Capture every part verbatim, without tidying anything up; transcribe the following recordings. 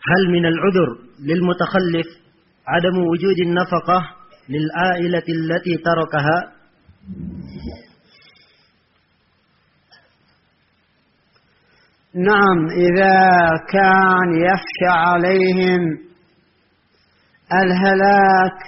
هل من العذر للمتخلف عدم وجود النفقة للعائلة التي تركها؟ نعم، إذا كان يخشى عليهم الهلاك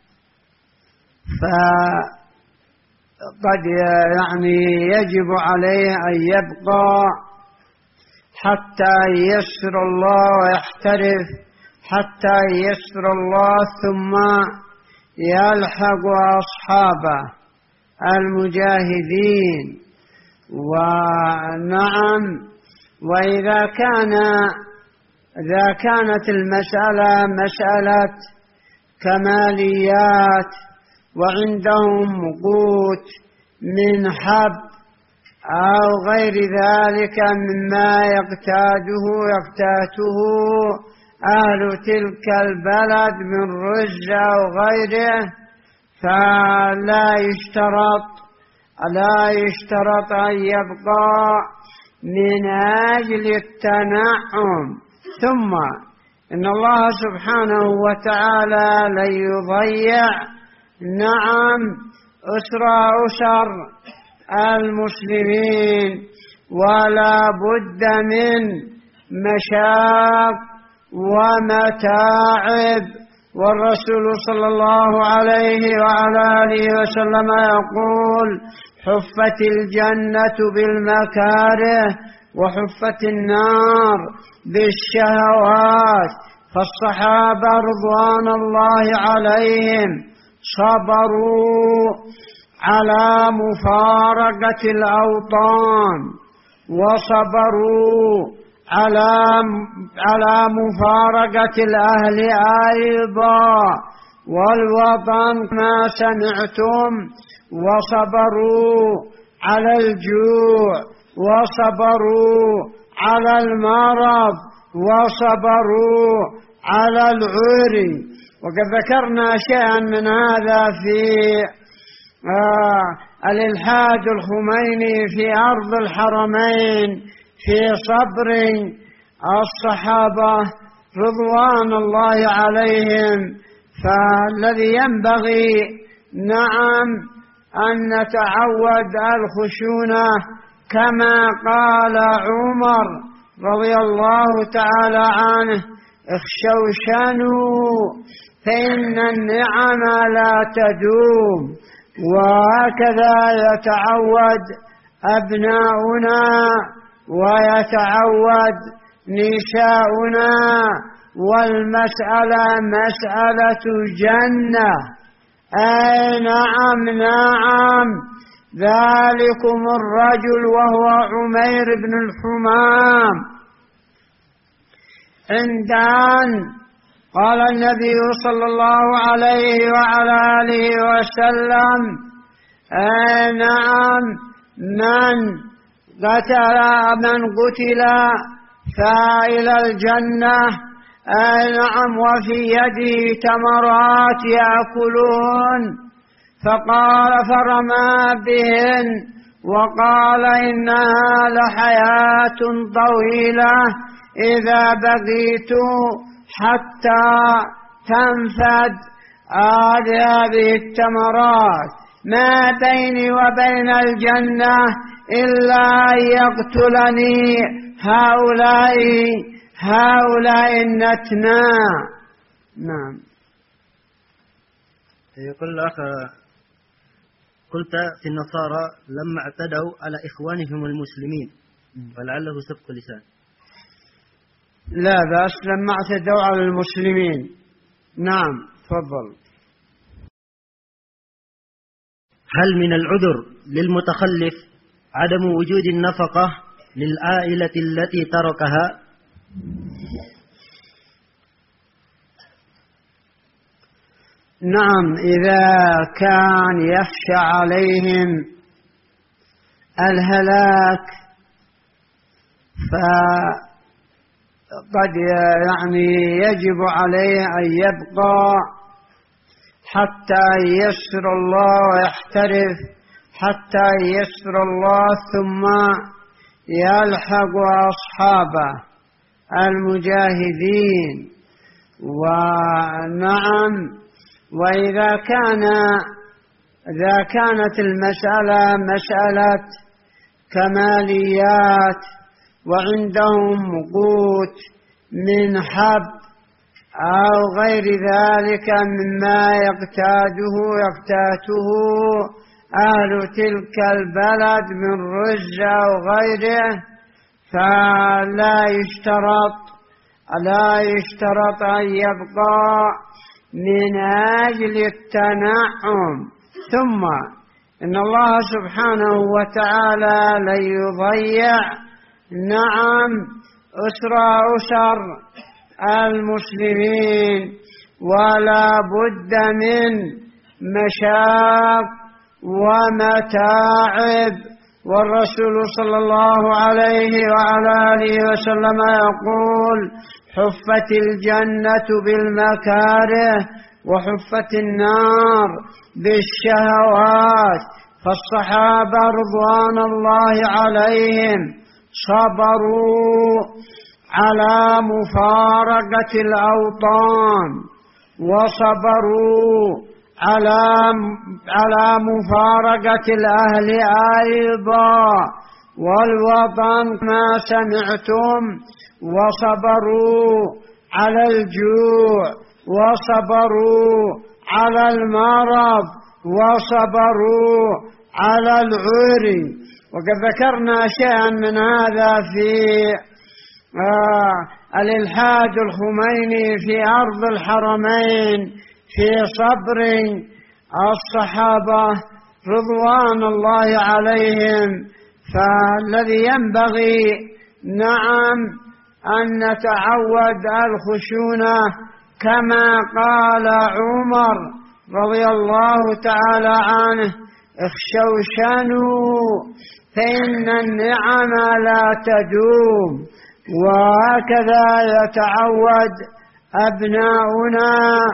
فقد يعني يجب عليه أن يبقى حتى ييسر الله ويحترف حتى ييسر الله، ثم يلحق أصحابه المجاهدين. ونعم، وإذا كان إذا كانت المسألة مسألة كماليات وعندهم قوت من حب أو غير ذلك مما يقتاته يقتاته أهل تلك البلد من رز أو غيره، فلا يشترط لا يشترط أن يبقى من أجل التنعم. ثم إن الله سبحانه وتعالى لن يضيع نعم أسرى أسر المسلمين، ولا بد من مشاق ومتاعب. والرسول صلى الله عليه وعلى آله وسلم يقول: حفت الجنة بالمكاره وحفت النار بالشهوات. فالصحابة رضوان الله عليهم صبروا على مفارقة الأوطان، وصبروا على على مفارقة الأهل أيضا والوطن ما سمعتم، وصبروا على الجوع، وصبروا على المرض، وصبروا على العري. وقد ذكرنا شيئا من هذا في آه الإلحاد الخميني في أرض الحرمين في صبر الصحابة رضوان الله عليهم. فالذي ينبغي نعم أن نتعود الخشونة كما قال عمر رضي الله تعالى عنه: اخشوشنوا فإن النعم لا تدوم. وهكذا يتعود أبناؤنا ويتعود نساؤنا، والمسألة مسألة جنة. أي نعم نعم ذلكم الرجل وهو عمير بن الحمام، عند أن قال النبي صلى الله عليه وعلى آله وسلم: أي نعم من قتل من قتل فإلى الجنة. أي نعم وفي يده تمرات يأكلون. فقال فرمى بهن وقال: إنها لحياة طويلة إذا بقيت حتى تنفد هذه التمرات ما بيني وبين الجنة إلا أن يقتلني هؤلاء هؤلاء النتنا. نعم. يقول الأخ: قلت في النصارى لما اعتدوا على إخوانهم المسلمين، ولعله سبق لسان. لا بأس لما اعتدوا على المسلمين. نعم تفضل. هل من العذر للمتخلف عدم وجود النفقة للعائلة التي تركها؟ نعم، إذا كان يخشى عليهم الهلاك فقد يعني يجب عليه أن يبقى حتى ييسر الله ويحترف حتى ييسر الله، ثم يلحق أصحابه المجاهدين. ونعم، وإذا كان إذا كانت المسألة مسألة كماليات وعندهم قوت من حب أو غير ذلك مما يقتاته يقتاته أهل تلك البلد من رز أو غيره، فلا يشترط لا يشترط أن يبقى من أجل التنعم. ثم إن الله سبحانه وتعالى لن يضيع نعم أسرى أسر المسلمين، ولا بد من مشاق ومتاعب. والرسول صلى الله عليه وعلى آله وسلم يقول: حفت الجنة بالمكاره وحفت النار بالشهوات. فالصحابة رضوان الله عليهم صبروا على مفارقة الأوطان، وصبروا على على مفارقة الأهل أيضا والوطن ما سمعتم، وصبروا على الجوع، وصبروا على المرض، وصبروا على العري. وقد ذكرنا شيئا من هذا في آه الإلحاد الخميني في أرض الحرمين في صبر الصحابة رضوان الله عليهم. فالذي ينبغي نعم أن نتعود الخشونة كما قال عمر رضي الله تعالى عنه: اخشوشنوا فإن النعم لا تدوم. وهكذا يتعود أبناؤنا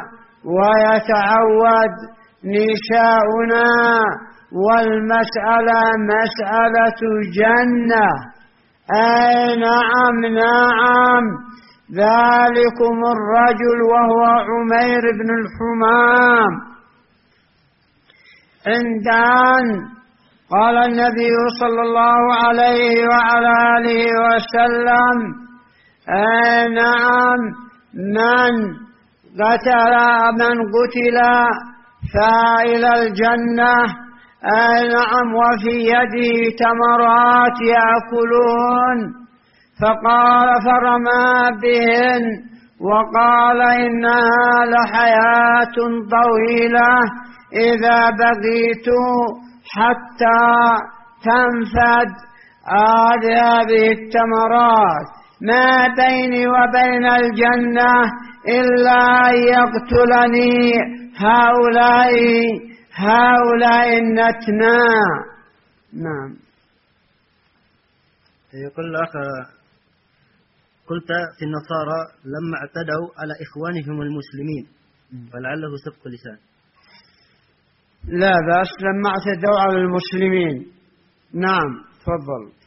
ويتعود نساؤنا، والمسألة مسألة جنة. أي نعم نعم، ذلكم الرجل وهو عمير بن الحمام، عند أن قال النبي صلى الله عليه وعلى آله وسلم: أي نعم، من قتل من قتل فإلى الجنة. أي نعم، وفي يده تمرات يأكلون. فقال فرمى بهن وقال: إنها لحياة طويلة إذا بقيت حتى تنفد هذه التمرات، ما بيني وبين الجنة إلا أن يقتلني هؤلاء هؤلاء النتنا. نعم. يقول الأخ: قلت في النصارى لما اعتدوا على إخوانهم المسلمين، ولعله سبق لسان. لا بأس، لما اعتدوا على المسلمين. نعم، تفضل.